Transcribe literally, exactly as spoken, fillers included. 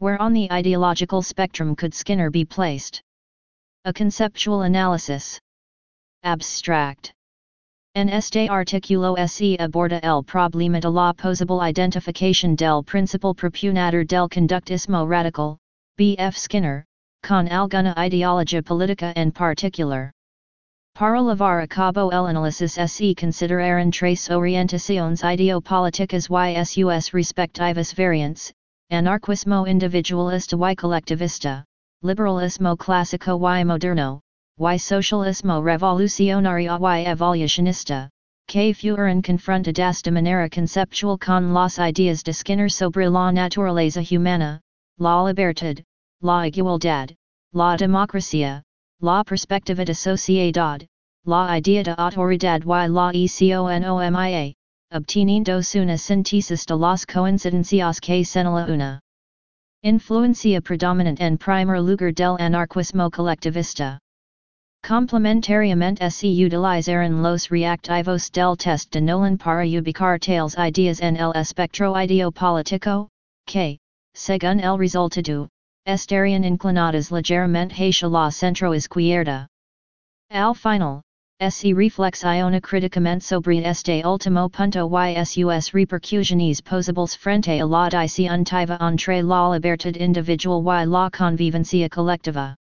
Where on the ideological spectrum could Skinner be placed? A conceptual analysis. Abstract. En este artículo se aborda el problema de la posible identificación del principal propugnador del conductismo radical, B F Skinner, con alguna ideología política en particular. Para llevar a cabo el análisis se considerarán tres orientaciones ideopolíticas y sus respectivas variantes, anarquismo individualista y colectivista, liberalismo clásico y moderno, y socialismo revolucionario y evolucionista, que fueron confrontadas de manera conceptual con las ideas de Skinner sobre la naturaleza humana, la libertad, la igualdad, la democracia, la perspectiva de sociedad, la idea de autoridad y la economía, obteniendo una síntesis de las coincidencias que señala una influencia predominante en primer lugar del anarquismo colectivista. Complementariamente se utilizaron los reactivos del test de Nolan para ubicar tales ideas en el espectro ideopolítico, que, según el resultado, estarían inclinadas ligeramente hacia la centroizquierda. Al final, se reflexiona críticamente sobre este último punto y sus repercusiones posibles frente a la disyuntiva entre la libertad individual y la convivencia colectiva.